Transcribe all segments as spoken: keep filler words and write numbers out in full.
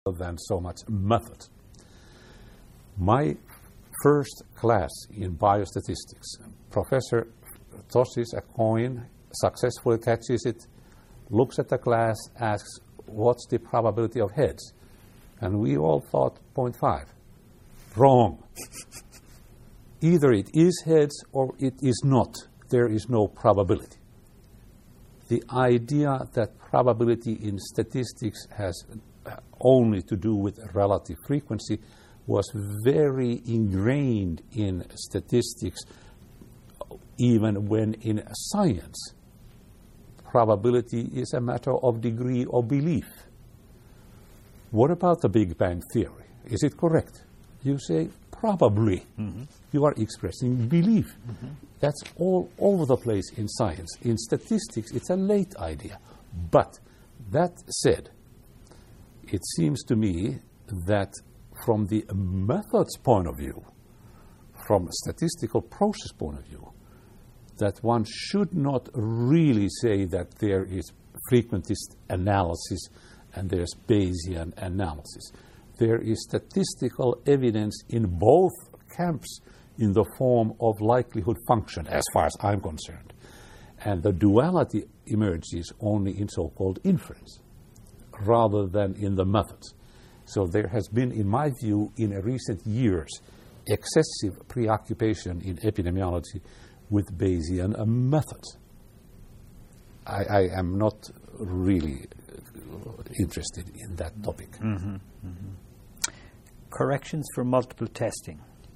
than so much method. My first class in biostatistics, Professor tosses a coin, successfully catches it, looks at the glass, asks, what's the probability of heads? And we all thought zero point five. Wrong. Either it is heads or it is not. There is no probability. The idea that probability in statistics has only to do with relative frequency was very ingrained in statistics, even when in science probability is a matter of degree of belief. What about the Big Bang Theory? Is it correct? You say probably. Mm-hmm. You are expressing belief. Mm-hmm. That's all over the place in science. In statistics, it's a late idea. But that said, it seems to me that from the methods point of view, from a statistical process point of view, that one should not really say that there is frequentist analysis and there's Bayesian analysis. There is statistical evidence in both camps in the form of likelihood function, as far as I'm concerned. And the duality emerges only in so-called inference, rather than in the methods. So there has been, in my view, in recent years, excessive preoccupation in epidemiology with Bayesian methods. I, I am not really interested in that topic. Mm-hmm, mm-hmm. Corrections for multiple testing.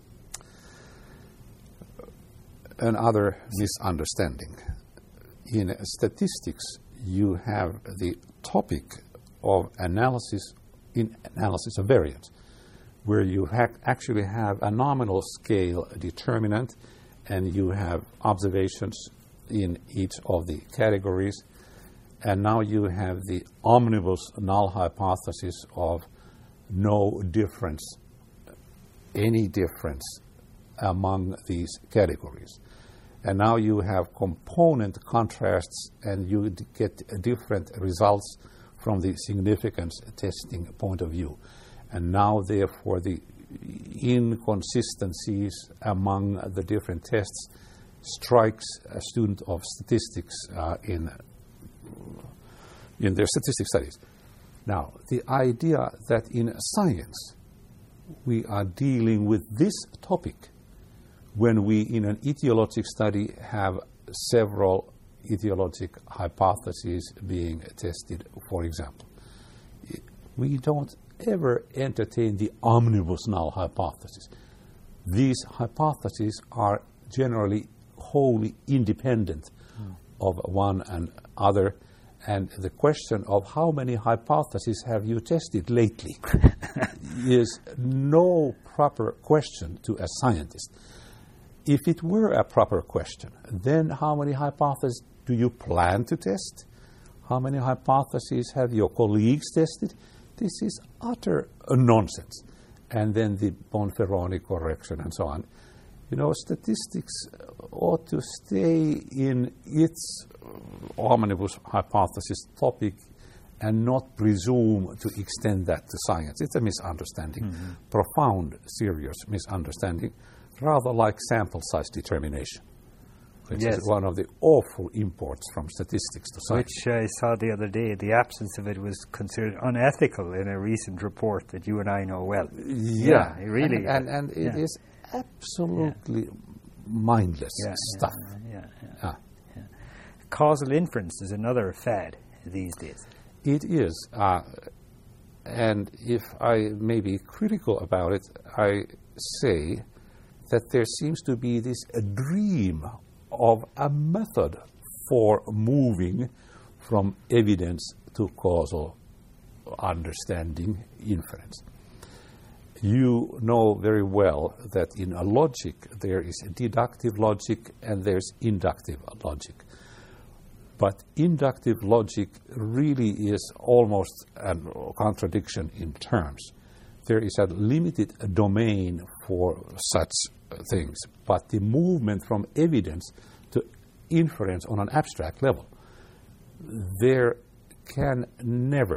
Another misunderstanding. In statistics, you have the topic of analysis in analysis of variance, where you ha- actually have a nominal scale determinant and you have observations in each of the categories, and now you have the omnibus null hypothesis of no difference, any difference among these categories. And now you have component contrasts and you get different results from the significance testing point of view. And now, therefore, the inconsistencies among the different tests strikes a student of statistics uh, in, in their statistics studies. Now, the idea that in science we are dealing with this topic when we, in an etiologic study, have several etiologic hypotheses being tested, for example. We don't ever entertain the omnibus null hypothesis. These hypotheses are generally wholly independent mm. of one another, and the question of how many hypotheses have you tested lately is no proper question to a scientist. If it were a proper question, then how many hypotheses do you plan to test? How many hypotheses have your colleagues tested? This is utter nonsense. And then the Bonferroni correction and so on. You know, statistics ought to stay in its omnibus hypothesis topic and not presume to extend that to science. It's a misunderstanding, mm-hmm. profound, serious misunderstanding, rather like sample size determination, which yes. is one of the awful imports from statistics to science. Which I saw the other day, the absence of it was considered unethical in a recent report that you and I know well. Yeah, yeah it really and, and, and it yeah. is absolutely yeah. mindless yeah, stuff. Yeah, yeah, yeah, ah. yeah. Causal inference is another fad these days. It is, uh, and if I may be critical about it, I say that there seems to be this a dream of a method for moving from evidence to causal understanding inference. You know very well that in a logic there is a deductive logic and there's inductive logic. But inductive logic really is almost a contradiction in terms. There is a limited domain for such things, but the movement from evidence to inference on an abstract level, there can never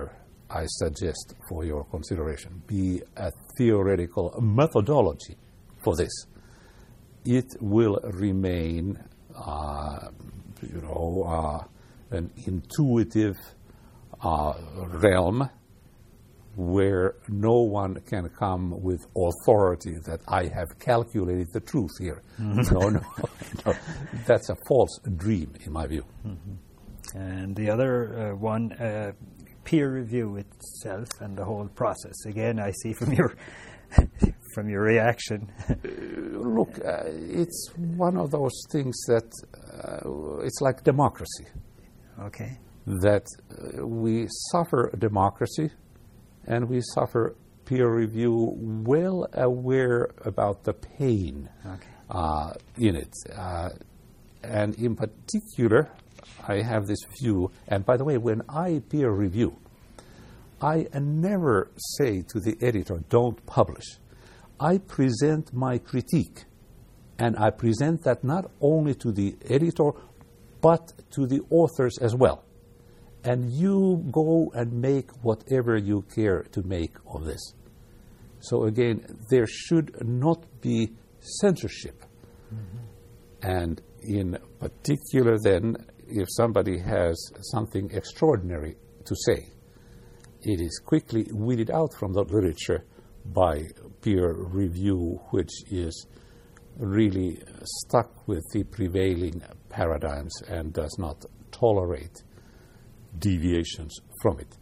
I suggest for your consideration be a theoretical methodology for this. It will remain, uh, you know, uh, an intuitive uh, realm where no one can come with authority that I have calculated the truth here. Mm-hmm. No, no, no. That's a false dream, in my view. Mm-hmm. And the other uh, one, uh, peer review itself and the whole process. Again, I see from your from your reaction. uh, look, uh, it's one of those things that uh, it's like democracy. Okay. That uh, we suffer democracy. And we suffer peer review, well aware about the pain okay. uh, in it. Uh, and in particular, I have this view, and by the way, when I peer review, I never say to the editor, don't publish. I present my critique, and I present that not only to the editor, but to the authors as well. And you go and make whatever you care to make of this. So again, there should not be censorship. Mm-hmm. And in particular then, if somebody has something extraordinary to say, it is quickly weeded out from the literature by peer review, which is really stuck with the prevailing paradigms and does not tolerate deviations from it.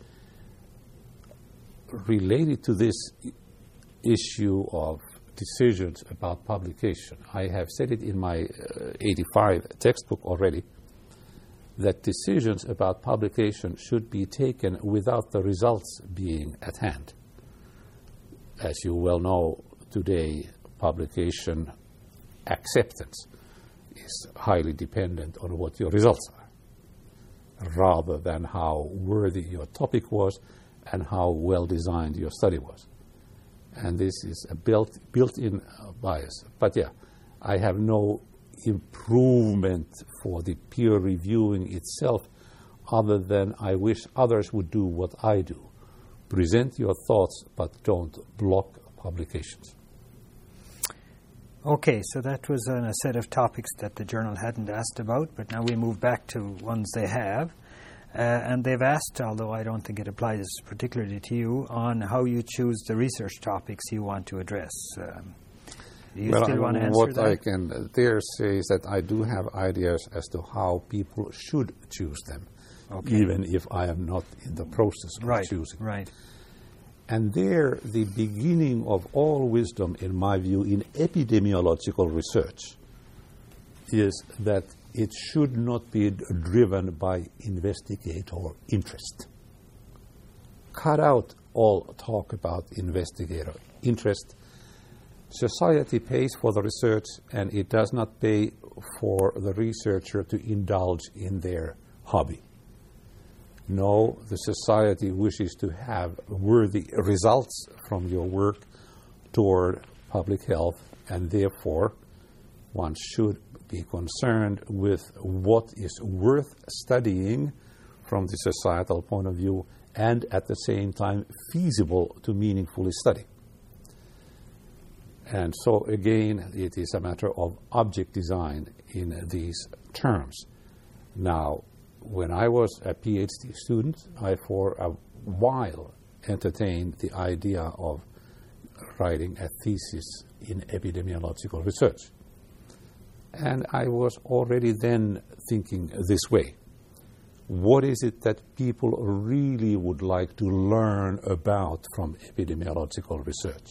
Related to this issue of decisions about publication, I have said it in my uh, eighty-five textbook already, that decisions about publication should be taken without the results being at hand. As you well know, today publication acceptance is highly dependent on what your results are, rather than how worthy your topic was and how well designed your study was. And this is a built, built-in uh, bias. But yeah, I have no improvement for the peer reviewing itself other than I wish others would do what I do. Present your thoughts, but don't block publications. Okay, so that was on a set of topics that the journal hadn't asked about, but now we move back to ones they have. Uh, and they've asked, although I don't think it applies particularly to you, on how you choose the research topics you want to address. Um, do you well, still want to answer what that? I can dare say is that I do have ideas as to how people should choose them, okay. even if I am not in the process of right, choosing. Right. And there, the beginning of all wisdom, in my view, in epidemiological research, is that it should not be driven by investigator interest. Cut out all talk about investigator interest. Society pays for the research, and it does not pay for the researcher to indulge in their hobby. No, the society wishes to have worthy results from your work toward public health, and therefore one should be concerned with what is worth studying from the societal point of view and at the same time feasible to meaningfully study. And so again, it is a matter of object design in these terms. Now, when I was a PhD student, I for a while entertained the idea of writing a thesis in epidemiological research. And I was already then thinking this way. What is it that people really would like to learn about from epidemiological research?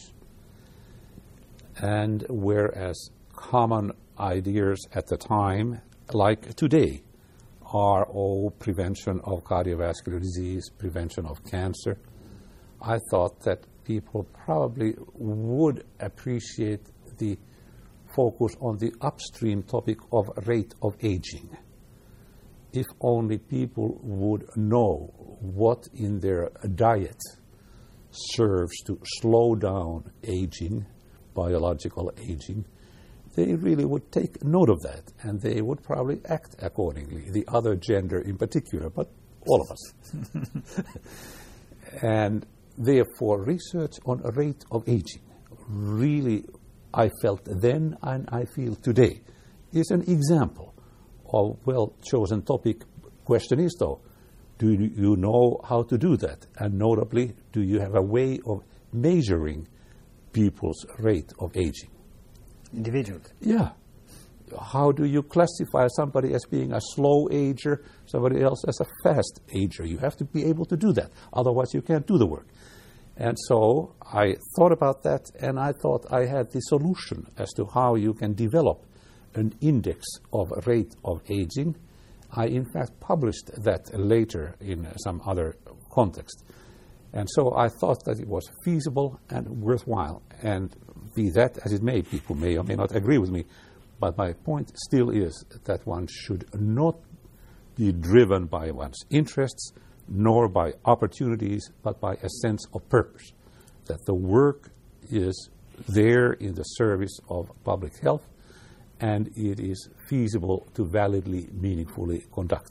And whereas common ideas at the time, like today, are oh, prevention of cardiovascular disease, prevention of cancer, I thought that people probably would appreciate the focus on the upstream topic of rate of aging. If only people would know what in their diet serves to slow down aging, biological aging, they really would take note of that, and they would probably act accordingly, the other gender in particular, but all of us. And therefore, research on a rate of aging, really, I felt then and I feel today, is an example of well-chosen topic. Question is, though, do you know how to do that? And notably, do you have a way of measuring people's rate of aging? Individuals? Yeah. How do you classify somebody as being a slow ager, somebody else as a fast ager? You have to be able to do that. Otherwise, you can't do the work. And so I thought about that, and I thought I had the solution as to how you can develop an index of rate of aging. I, in fact, published that later in some other context. And so I thought that it was feasible and worthwhile. And be that as it may, people may or may not agree with me, but my point still is that one should not be driven by one's interests, nor by opportunities, but by a sense of purpose, that the work is there in the service of public health, and it is feasible to validly, meaningfully conduct.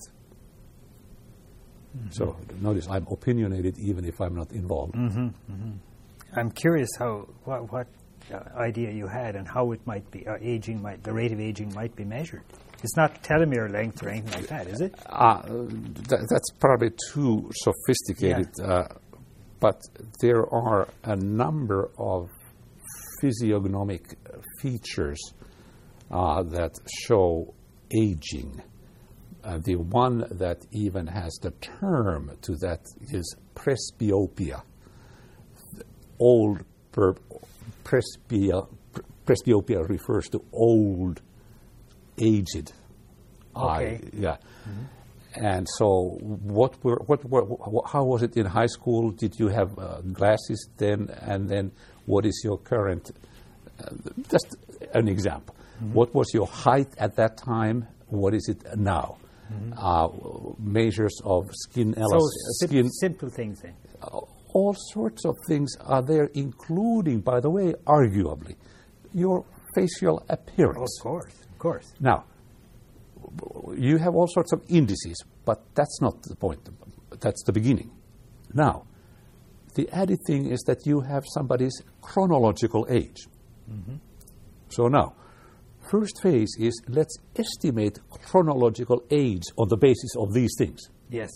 Mm-hmm. So notice I'm opinionated even if I'm not involved. Mm-hmm, mm-hmm. I'm curious how what, what uh, idea you had and how it might be uh, aging might the rate of aging might be measured. It's not telomere length or anything like that, is it? Uh, th- that's probably too sophisticated. Yeah. Uh, but there are a number of physiognomic features uh, that show aging. Uh, the one that even has the term to that is presbyopia. The old per- presbya, presbyopia refers to old, aged okay. eye. Yeah. Mm-hmm. And so, what were what were wh- how was it in high school? Did you have uh, glasses then? And then, what is your current? Uh, just an example. Mm-hmm. What was your height at that time? What is it now? Mm-hmm. Uh, measures of skin elasticity. So skin, simple things then. Uh, all sorts of things are there, including, by the way, arguably, your facial appearance. Of course, of course. Now, you have all sorts of indices, but that's not the point. That's the beginning. Now, the added thing is that you have somebody's chronological age. Mm-hmm. So now, first phase is let's estimate chronological age on the basis of these things. Yes.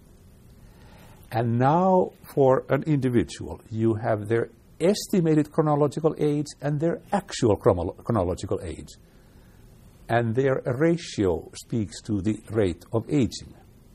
And now for an individual, you have their estimated chronological age and their actual chrono- chronological age. And their ratio speaks to the rate of aging.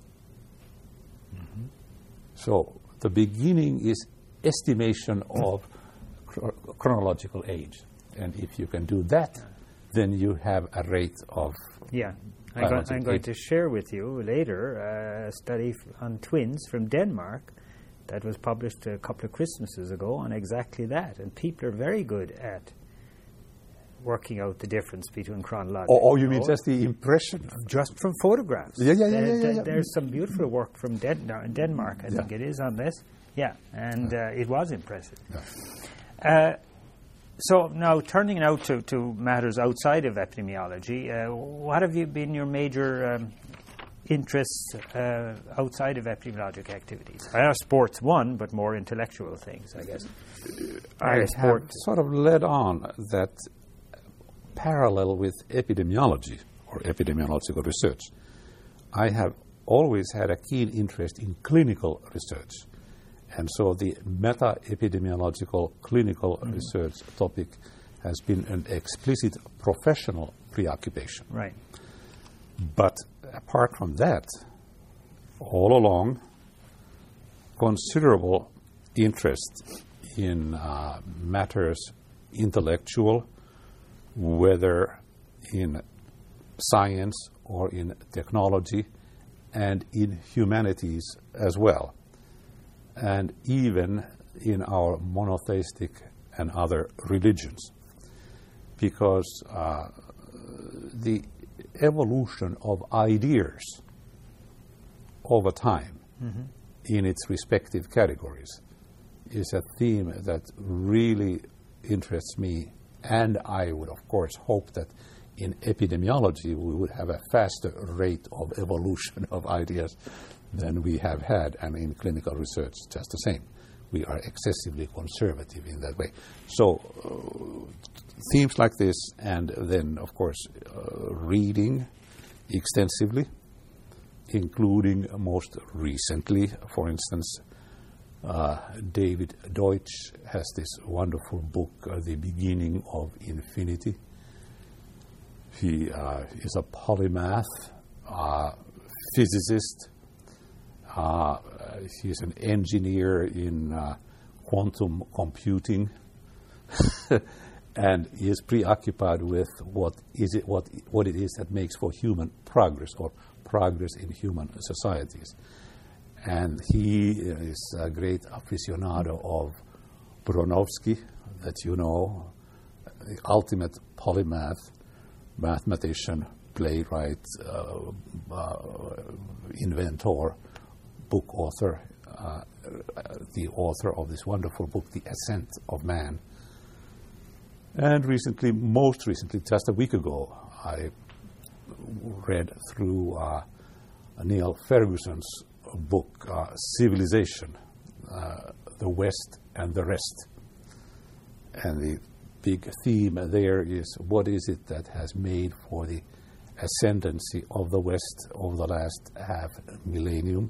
Mm-hmm. So the beginning is estimation of cr- chronological age. And if you can do that, then you have a rate of... Yeah. I'm, go- I'm going to share with you later uh, a study f- on twins from Denmark that was published a couple of Christmases ago on exactly that. And people are very good at working out the difference between chronological... Oh, oh you mean just the impression? Just from photographs. Yeah, yeah, yeah. There, yeah, yeah, yeah. There's some beautiful work from Den- no, Denmark, I yeah. think it is, on this. Yeah, and yeah. Uh, it was impressive. Yeah. Uh, So now, turning now to, to matters outside of epidemiology, uh, what have you been your major um, interests uh, outside of epidemiologic activities? I know sports one, but more intellectual things, I guess. I have sport. sort of led on that parallel with epidemiology or epidemiological research. I have always had a keen interest in clinical research. And so the meta-epidemiological clinical mm-hmm. research topic has been an explicit professional preoccupation. Right. But apart from that, all along, considerable interest in uh, matters intellectual, whether in science or in technology, and in humanities as well, and even in our monotheistic and other religions, because uh, the evolution of ideas over time mm-hmm. in its respective categories is a theme that really interests me, and I would, of course, hope that in epidemiology we would have a faster rate of evolution of ideas than we have had, and in clinical research just the same. We are excessively conservative in that way. So uh, themes like this, and then of course uh, reading extensively, including most recently, for instance, uh, David Deutsch has this wonderful book, uh, The Beginning of Infinity. He uh, is a polymath, uh, physicist. Uh, he's an engineer in uh, quantum computing, and he is preoccupied with what is it, what what it is that makes for human progress or progress in human societies. And he is a great aficionado of Bronowski, that you know, the ultimate polymath, mathematician, playwright, uh, uh, inventor, book author, uh, the author of this wonderful book, The Ascent of Man. And recently, most recently, just a week ago, I read through uh, Neil Ferguson's book, uh, Civilization, uh, The West and the Rest. And the big theme there is, what is it that has made for the ascendancy of the West over the last half millennium?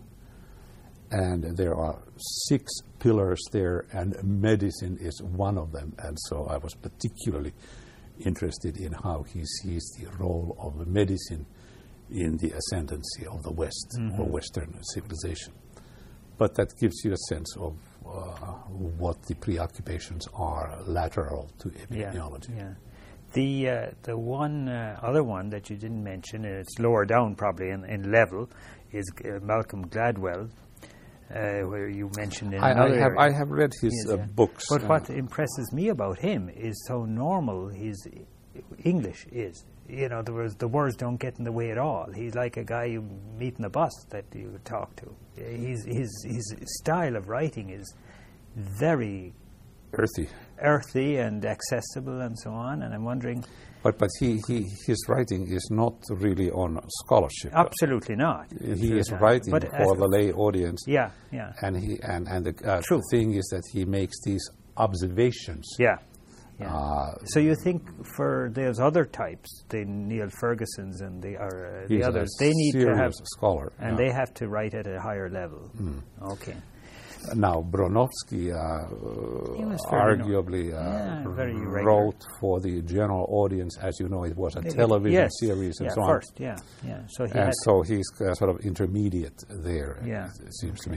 And there are six pillars there, and medicine is one of them. And so I was particularly interested in how he sees the role of medicine in the ascendancy of the West, mm-hmm. or Western civilization. But that gives you a sense of uh, what the preoccupations are lateral to epidemiology. Yeah, yeah. The uh, the one uh, other one that you didn't mention, and it's lower down probably in, in level, is uh, Malcolm Gladwell, uh, where you mentioned in I, another I have area. I have read his Yes, uh, yeah. books. But what impresses me about him is how normal his English is. You know, there was, the words don't get in the way at all. He's like a guy you meet in the bus that you talk to. He's, his his style of writing is very earthy, earthy and accessible, and so on. And I'm wondering, but but he, he his writing is not really on scholarship. Absolutely not. He Absolutely is not. writing But for as- the lay audience. Yeah, yeah, And he and and the uh, True. thing is that he makes these observations. yeah. yeah. Uh, So you think for those other types, the Neil Fergusons and the, or, uh, the he's others, a they need to have, serious scholar, and yeah. they have to write at a higher level. Okay. Now, Bronowski uh, He was very no- arguably uh, Yeah, very regular. wrote for the general audience. As you know, it was a television yes. series and yeah, so on. first, yeah, yeah. So he And had so he's uh, sort of intermediate there, Yeah. it seems to me.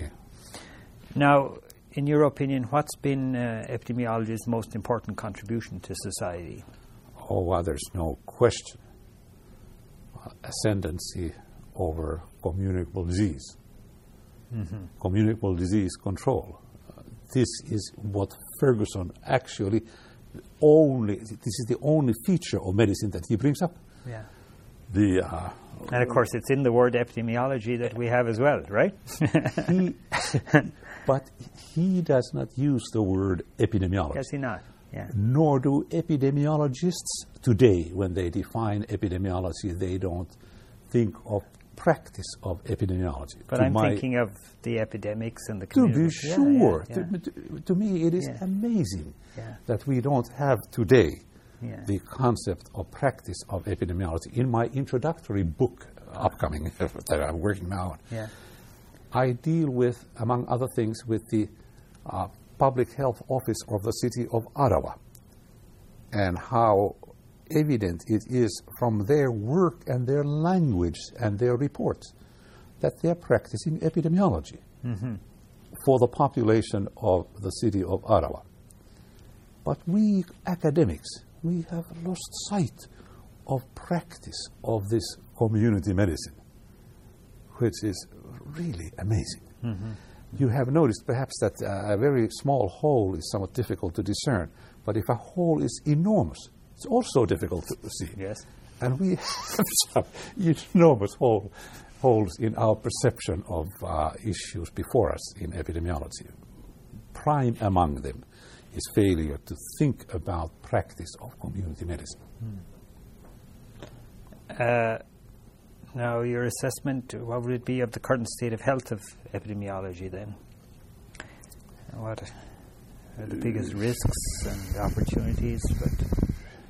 Now, in your opinion, what's been uh, epidemiology's most important contribution to society? Oh, well, there's no question. Uh, ascendancy over communicable disease. Mm-hmm. Communicable disease control. Uh, this is what Ferguson actually only, this is the only feature of medicine that he brings up. Yeah. The, uh, And of course, it's in the word epidemiology that we have as well, right? he, but he does not use the word epidemiology. Does he not? Yeah. Nor do epidemiologists today. When they define epidemiology, they don't think of practice of epidemiology. But To I'm my- thinking of the epidemics and the To community. be Yeah, sure. yeah, yeah. To, to- to me, it is Yeah. amazing Yeah. that we don't have today Yeah. the concept of practice of epidemiology. In my introductory book, upcoming, that I'm working now on, Yeah. I deal with, among other things, with the uh, Public Health Office of the city of Ottawa, and how evident it is from their work and their language and their reports that they're practicing epidemiology Mm-hmm. for the population of the city of Ottawa. But we academics, we have lost sight of practice of this community medicine, which is really amazing. Mm-hmm. You have noticed perhaps that uh, a very small hole is somewhat difficult to discern, but if a hole is enormous, it's also difficult to see. Yes. And we have some enormous hole, holes in our perception of uh, issues before us in epidemiology. Prime among them is failure to think about practice of community medicine. Uh, Now, your assessment, what would it be of the current state of health of epidemiology then? What are the biggest risks and opportunities? But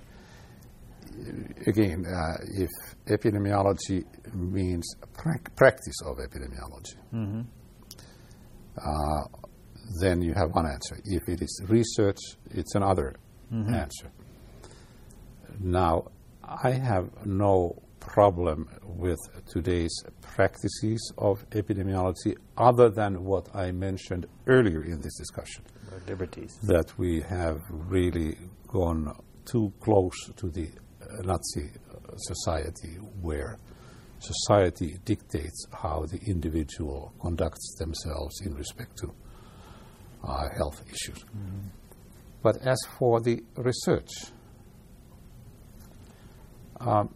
again, uh, if epidemiology means pra- practice of epidemiology, mm-hmm. uh, then you have one answer. If it is research, it's another mm-hmm. answer. Now, I have no problem with today's practices of epidemiology other than what I mentioned earlier in this discussion. About liberties. That we have really gone too close to the uh, Nazi society where society dictates how the individual conducts themselves in respect to uh, health issues. Mm-hmm. But as for the research, um,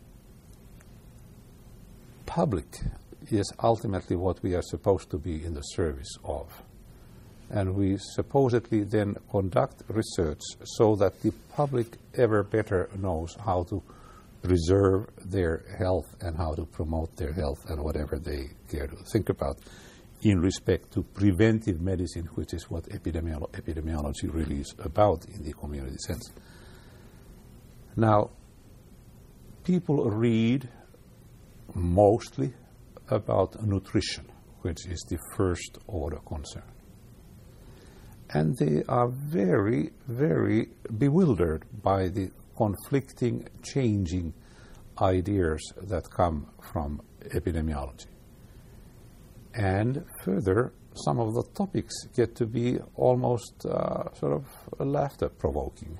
public is ultimately what we are supposed to be in the service of. And we supposedly then conduct research so that the public ever better knows how to preserve their health and how to promote their health and whatever they care to think about in respect to preventive medicine, which is what epidemiolo- epidemiology really is about in the community sense. Now, people read mostly about nutrition, which is the first order concern. And they are very, very bewildered by the conflicting, changing ideas that come from epidemiology. And further, some of the topics get to be almost uh, sort of laughter-provoking.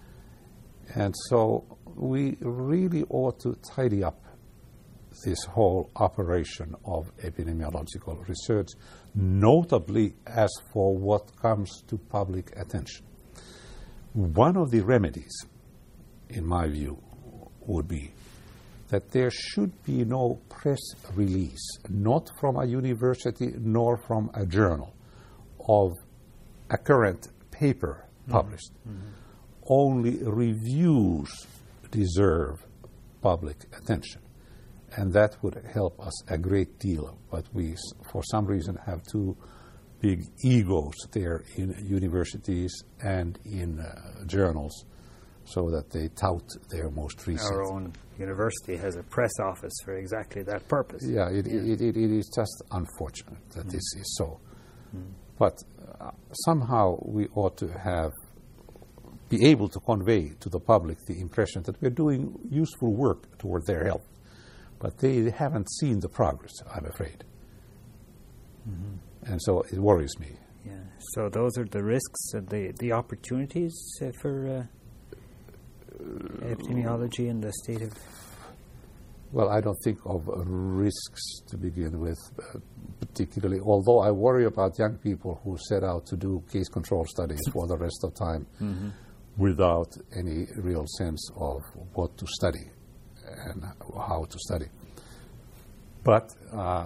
And so we really ought to tidy up this whole operation of epidemiological research, notably as for what comes to public attention. One of the remedies, in my view, would be that there should be no press release, not from a university nor from a journal, of a current paper published. Mm-hmm. Only reviews deserve public attention. And that would help us a great deal. But we, for some reason, have two big egos there in universities and in uh, journals, so that they tout their most recent. Our own university has a press office for exactly that purpose. Yeah, it, yeah. It, it, it is just unfortunate that mm. this is so. Mm. But uh, somehow we ought to have, be able to convey to the public the impression that we're doing useful work toward their health. But they haven't seen the progress, I'm afraid. Mm-hmm. And so it worries me. Yeah. So those are the risks and the, the opportunities uh, for uh, epidemiology in the state of... Well, I don't think of uh, risks to begin with, uh, particularly, although I worry about young people who set out to do case control studies for the rest of time mm-hmm. without any real sense of what to study and how to study. But uh,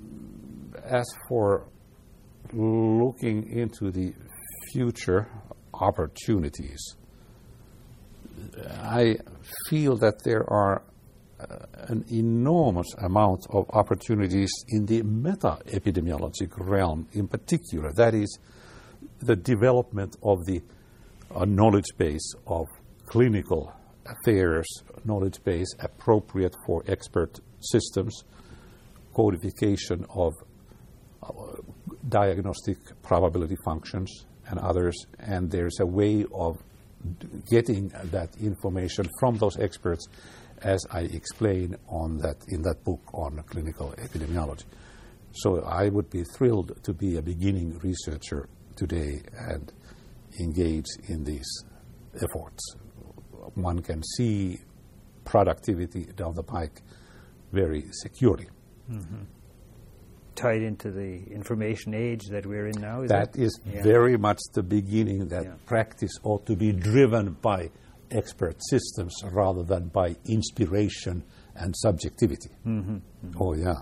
as for looking into the future opportunities, I feel that there are uh, an enormous amount of opportunities in the meta-epidemiologic realm in particular. That is the development of the uh, knowledge base of clinical affairs, knowledge base appropriate for expert systems, codification of uh, diagnostic probability functions and others, and there's a way of d- getting that information from those experts, as I explain on that in that book on clinical epidemiology. So I would be thrilled to be a beginning researcher today and engage in these efforts. One can see productivity down the pike very securely. Mm-hmm. Tied into the information age that we're in now? Is that, that is yeah. very much the beginning, that yeah. practice ought to be driven by expert systems rather than by inspiration and subjectivity. Mm-hmm. Mm-hmm. Oh, yeah.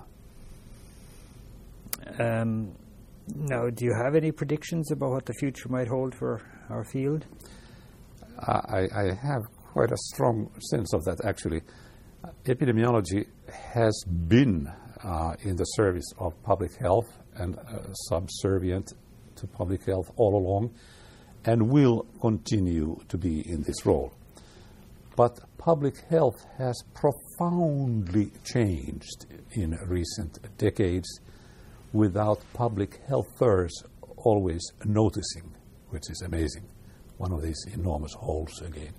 Um, now, do you have any predictions about what the future might hold for our field? I, I have quite a strong sense of that, actually. Epidemiology has been uh, in the service of public health and uh, subservient to public health all along, and will continue to be in this role. But public health has profoundly changed in recent decades without public healthers always noticing, which is amazing. One of these enormous holes again.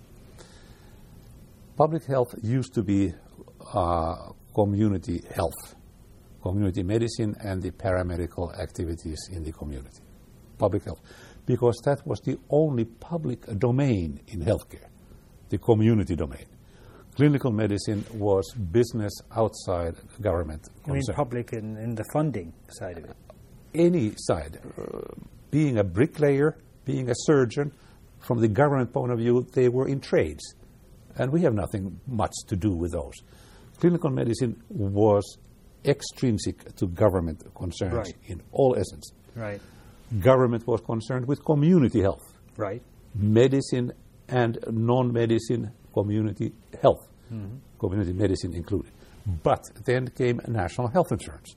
Public health used to be uh, community health, community medicine and the paramedical activities in the community. Public health, because that was the only public domain in healthcare, the community domain. Clinical medicine was business outside government. You mean public in, in the funding side of it? Any side. Uh, being a bricklayer, being a surgeon, from the government point of view, they were in trades. And we have nothing much to do with those. Clinical medicine was extrinsic to government concerns Right. in all essence. Right. Government was concerned with community health. Right. Medicine and non-medicine community health, Mm-hmm. community medicine included. But then came national health insurance.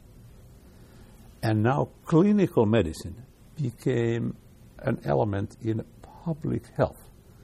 And now clinical medicine became an element in public health.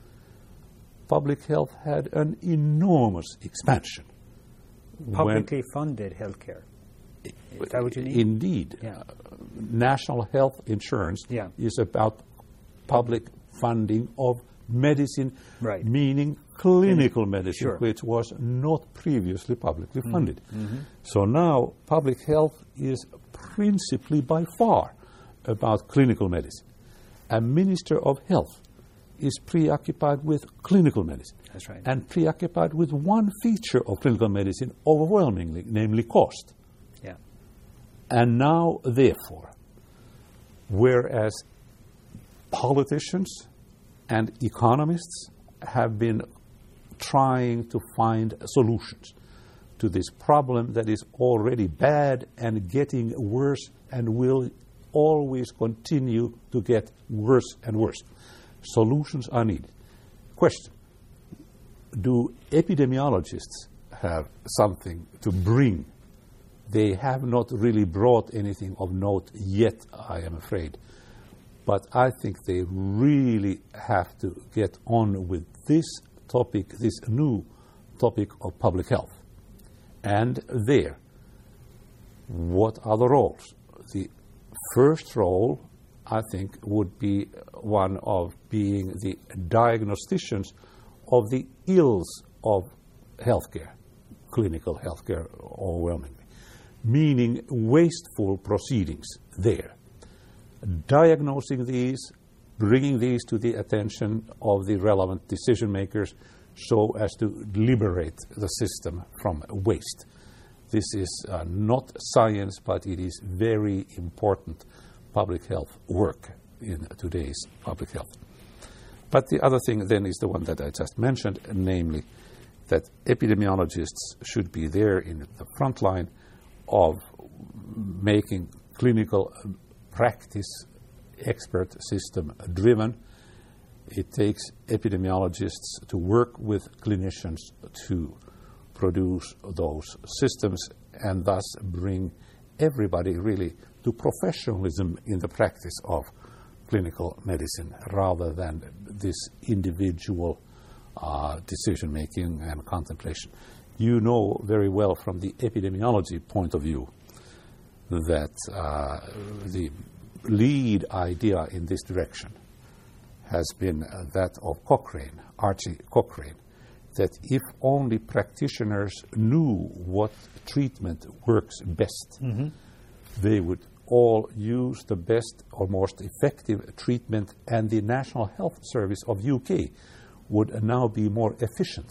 Public health had an enormous expansion. Publicly funded healthcare. Is that what you mean? Indeed. Yeah. Uh, national health insurance Yeah. is about public funding of medicine, Right. meaning clinical medicine, Sure. which was not previously publicly funded. Mm-hmm. So now public health is principally by far about clinical medicine. A minister of health is preoccupied with clinical medicine. That's right. And preoccupied with one feature of clinical medicine overwhelmingly, namely cost. Yeah. And now, therefore, whereas politicians and economists have been trying to find solutions to this problem that is already bad and getting worse and will always continue to get worse and worse. Solutions are needed. Question: do epidemiologists have something to bring? They have not really brought anything of note yet, I am afraid. But I think they really have to get on with this topic, this new topic of public health. And there, what are the roles? The first role, I think, would be one of being the diagnosticians of the ills of healthcare, clinical healthcare overwhelmingly, meaning wasteful proceedings there. Diagnosing these, bringing these to the attention of the relevant decision makers so as to liberate the system from waste. This is uh, not science, but it is very important public health work in today's public health. But the other thing then is the one that I just mentioned, namely that epidemiologists should be there in the front line of making clinical practice expert system driven. It takes epidemiologists to work with clinicians to produce those systems and thus bring everybody really to professionalism in the practice of clinical medicine rather than this individual uh, decision making and contemplation. You know very well from the epidemiology point of view that uh, the lead idea in this direction has been uh, that of Cochrane, Archie Cochrane, that if only practitioners knew what treatment works best, mm-hmm. they would all use the best or most effective treatment, and the National Health Service of U K would now be more efficient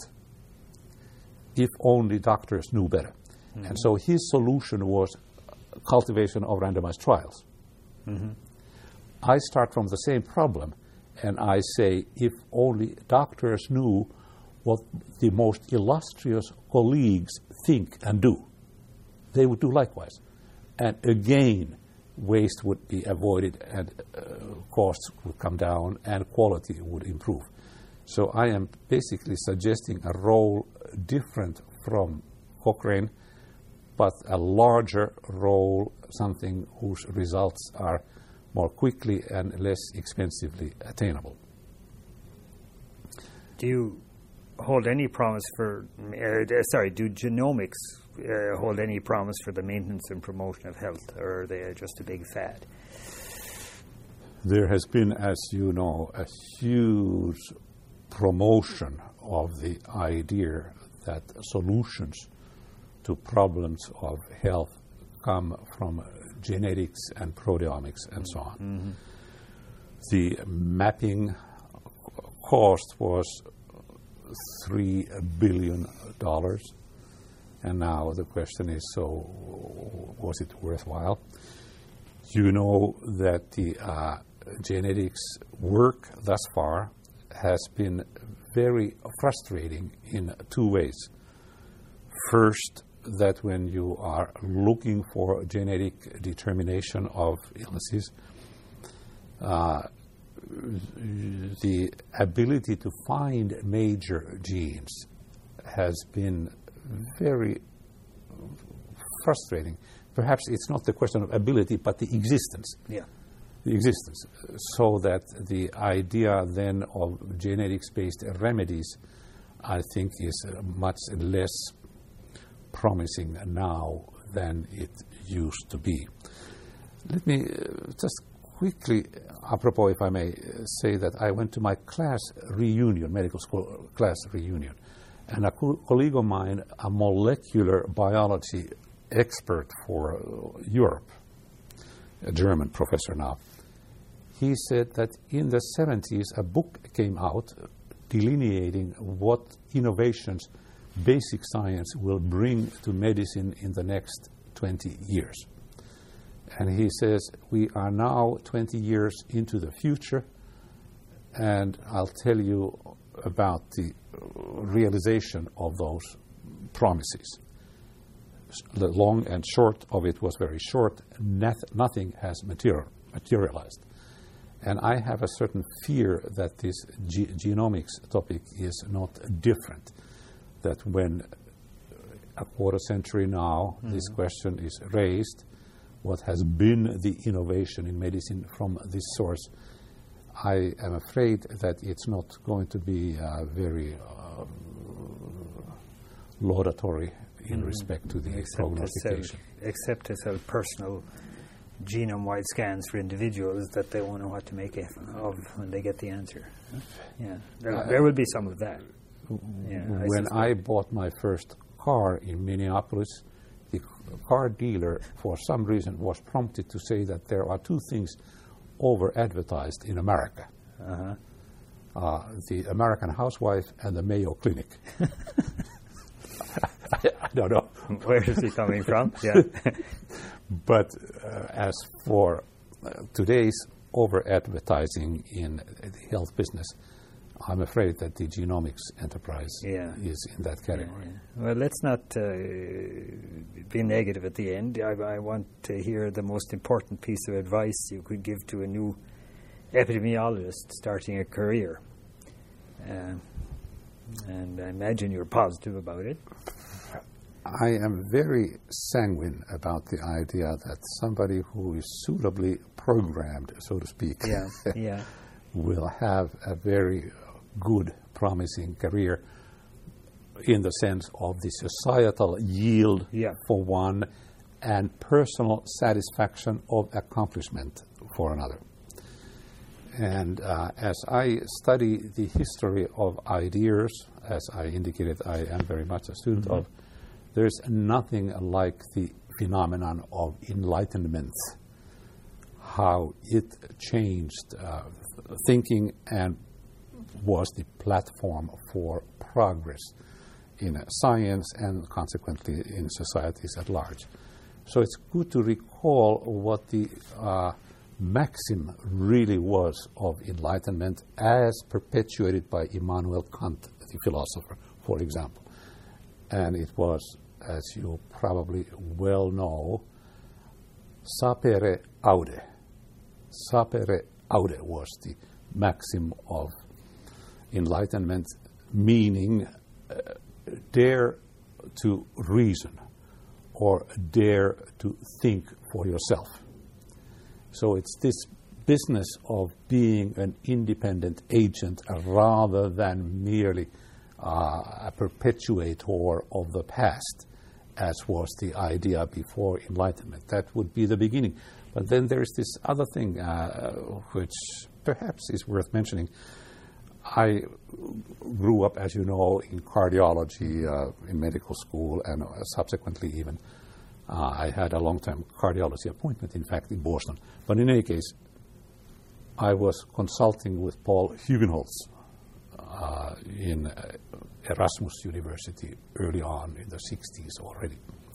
if only doctors knew better. Mm-hmm. And so his solution was cultivation of randomized trials. Mm-hmm. I start from the same problem, and I say if only doctors knew what the most illustrious colleagues think and do, they would do likewise. And again, waste would be avoided, and uh, costs would come down, and quality would improve. So I am basically suggesting a role different from Cochrane, but a larger role, something whose results are more quickly and less expensively attainable. Do you hold any promise for, uh, sorry, do genomics uh, hold any promise for the maintenance and promotion of health, or are they just a big fad? There has been, as you know, a huge promotion of the idea that solutions to problems of health come from genetics and proteomics and so on. Mm-hmm. The mapping cost was three billion dollars, and now the question is, so was it worthwhile? You know that the uh, genetics work thus far has been very frustrating in two ways. First, that when you are looking for genetic determination of illnesses, uh, the ability to find major genes has been very frustrating. Perhaps it's not the question of ability, but the existence. Yeah. The existence. So that the idea then of genetics-based remedies, I think, is much less promising now than it used to be. Let me uh, just quickly, apropos, if I may, uh, say that I went to my class reunion, medical school class reunion, and a co- colleague of mine, a molecular biology expert for uh, Europe, a German professor now, he said that in the seventies a book came out delineating what innovations basic science will bring to medicine in the next twenty years. And he says, we are now twenty years into the future, and I'll tell you about the realization of those promises. The long and short of it was very short. Noth- nothing has material, materialized. And I have a certain fear that this ge- genomics topic is not different. That when a quarter century now mm-hmm. this question is raised, what has been the innovation in medicine from this source, I am afraid that it's not going to be uh, very uh, laudatory in mm-hmm. respect to the except prognostication. To sell, except to sell personal genome-wide scans for individuals that they won't know what to make of when they get the answer. Yeah, there, uh, there will be some of that. Yeah, when I, I bought my first car in Minneapolis, the car dealer, for some reason, was prompted to say that there are two things over-advertised in America. Uh-huh. Uh, the American Housewife and the Mayo Clinic. I, I don't know. Where is he coming from? Yeah. But uh, as for uh, today's over-advertising in the health business, I'm afraid that the genomics enterprise yeah. is in that category. Yeah, yeah. Well, let's not uh, be negative at the end. I, I want to hear the most important piece of advice you could give to a new epidemiologist starting a career. Uh, and I imagine you're positive about it. I am very sanguine about the idea that somebody who is suitably programmed, so to speak, yeah, yeah. will have a very good, promising career in the sense of the societal yield yeah. for one and personal satisfaction of accomplishment for another. And uh, as I study the history of ideas, as I indicated, I am very much a student mm-hmm. of, there's nothing like the phenomenon of enlightenment, how it changed uh, thinking and was the platform for progress in uh, science and consequently in societies at large. So it's good to recall what the uh, maxim really was of enlightenment as perpetuated by Immanuel Kant, the philosopher, for example. And it was, as you probably well know, sapere aude. Sapere aude was the maxim of enlightenment, meaning uh, dare to reason or dare to think for yourself. So it's this business of being an independent agent rather than merely uh, a perpetuator of the past, as was the idea before Enlightenment. That would be the beginning. But then there's this other thing uh, which perhaps is worth mentioning. I grew up, as you know, in cardiology uh, in medical school, and uh, subsequently even uh, I had a long-term cardiology appointment, in fact, in Boston. But in any case, I was consulting with Paul Hugenholtz uh, in uh, Erasmus University early on in the sixties already.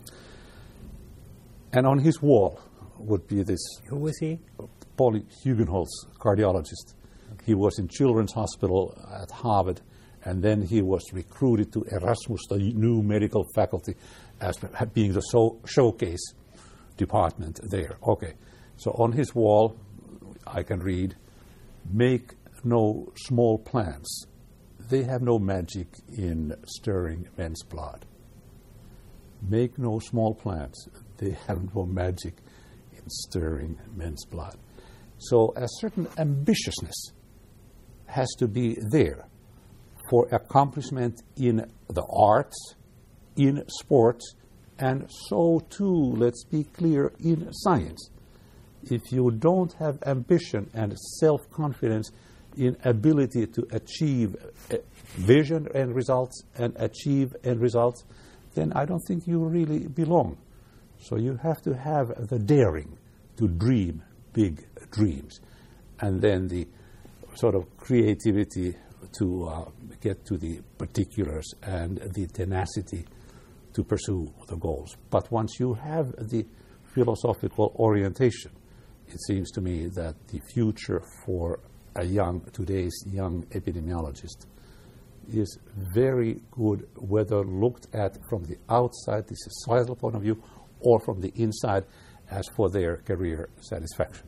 And on his wall would be this... Who was he? Paul Hugenholtz, cardiologist. He was in Children's Hospital at Harvard, and then he was recruited to Erasmus, the new medical faculty, as being the so showcase department there. Okay, so on his wall, I can read, "Make no small plans. They have no magic in stirring men's blood." Make no small plans. They have no magic in stirring men's blood. So a certain ambitiousness has to be there for accomplishment in the arts, in sports, and so too, let's be clear, in science. If you don't have ambition and self-confidence in ability to achieve vision and results and achieve end results, then I don't think you really belong. So you have to have the daring to dream big dreams, and then the sort of creativity to uh, get to the particulars and the tenacity to pursue the goals. But once you have the philosophical orientation, it seems to me that the future for a young, today's young epidemiologist is very good, whether looked at from the outside, the societal point of view, or from the inside, as for their career satisfaction.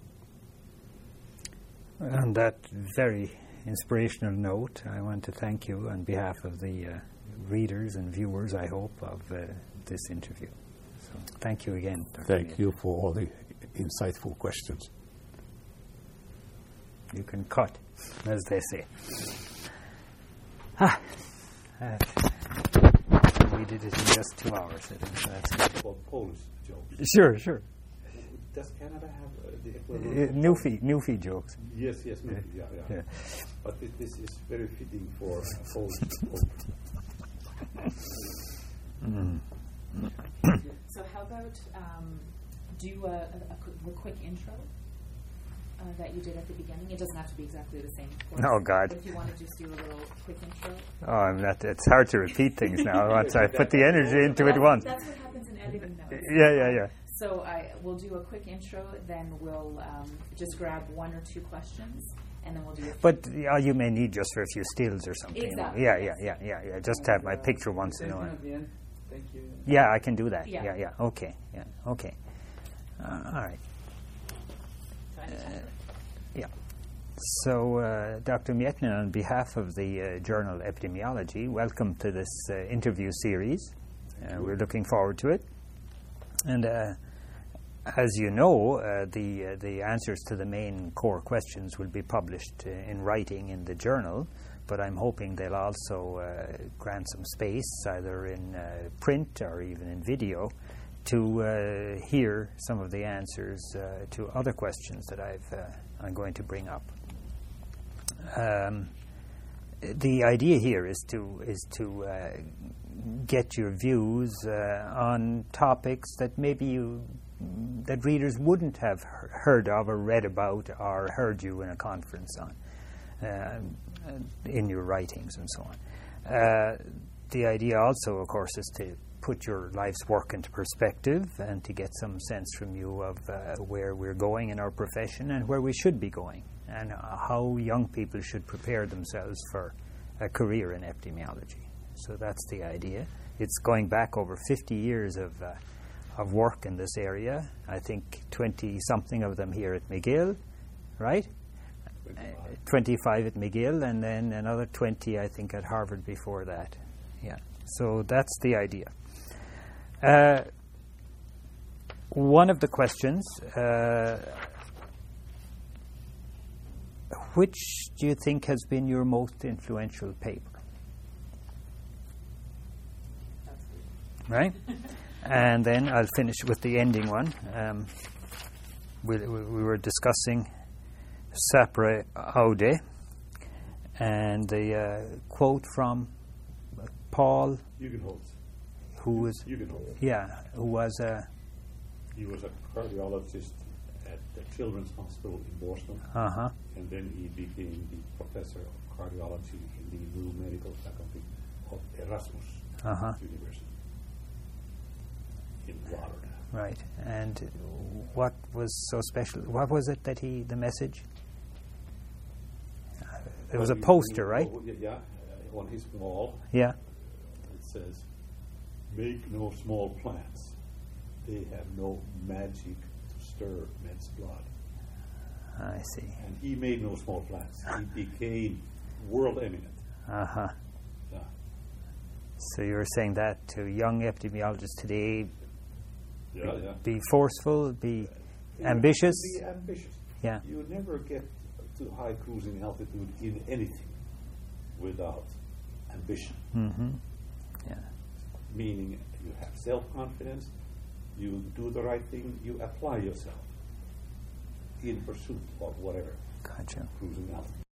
On that very inspirational note, I want to thank you on behalf of the uh, readers and viewers, I hope, of uh, this interview. So thank you again, Doctor Thank Miettinen. you for all the insightful questions. You can cut, as they say. Ah, uh, we did it in just two hours. I think, so that's good. For Polish jokes. Sure, sure. Does Canada have uh, the Uh, equivalent? Newfie, Newfie jokes. Yes, yes, maybe, yeah, yeah. Yeah. But it, this is very fitting for uh, Polish. Mm. So how about um, do a, a, a, qu- a quick intro uh, that you did at the beginning? It doesn't have to be exactly the same. Of course. Oh, God. But if you want to just do a little quick intro. Oh, I'm not, it's hard to repeat things now once I put the energy into it That's- once. That's what happens in editing notes. Yeah, yeah, yeah. So I will do a quick intro, then we'll um, just grab one or two questions, and then we'll do a few. But uh, you may need just for a few stills or something. Exactly, Yeah, yes. yeah, yeah, yeah, yeah. Just have my picture once in a while. At the end. Thank you. Yeah, I can do that. Yeah. Yeah, yeah. Okay. Yeah. Okay. Uh, all right. Yeah. So, uh, Doctor Miettinen, on behalf of the uh, journal Epidemiology, welcome to this uh, interview series. Uh, we're looking forward to it. And uh, as you know, uh, the uh, the answers to the main core questions will be published uh, in writing in the journal, but I'm hoping they'll also uh, grant some space, either in uh, print or even in video, to uh, hear some of the answers uh, to other questions that I've uh, I'm going to bring up. Um, the idea here is to is to uh, get your views uh, on topics that maybe you that readers wouldn't have he- heard of or read about or heard you in a conference on uh, in your writings and so on. Uh, the idea also, of course, is to put your life's work into perspective and to get some sense from you of uh, where we're going in our profession and where we should be going, and uh, how young people should prepare themselves for a career in epidemiology. So that's the idea. It's going back over fifty years of uh, of work in this area. I think twenty-something of them here at McGill, right? twenty-five. Uh, twenty-five at McGill, and then another twenty, I think, at Harvard before that. Yeah. So that's the idea. Uh, one of the questions, uh, which do you think has been your most influential paper? Right? And then I'll finish with the ending one. Um, we, we were discussing Sapere Aude and the uh, quote from Paul, Hugenholtz. who was Hugenholtz. yeah, who was a He was a cardiologist at the Children's Hospital in Boston, uh huh and then he became the professor of cardiology in the new medical faculty of Erasmus uh huh University in Rotterdam. right. And what was so special? What was it that he the message? Uh, it was a Well, he- poster, he- right? oh, yeah, uh, on his wall Yeah. it says, "Make no small plants. They have no magic to stir men's blood." I see. And he made no small plants. He became world eminent. Uh huh. Yeah. So you're saying that to young epidemiologists today: Yeah, yeah. be forceful, be You ambitious. have to Be ambitious. Yeah. You never get to high cruising altitude in anything without ambition. Mm-hmm. Yeah. Meaning you have self-confidence, you do the right thing, you apply yourself in pursuit of whatever Gotcha. cruising altitude.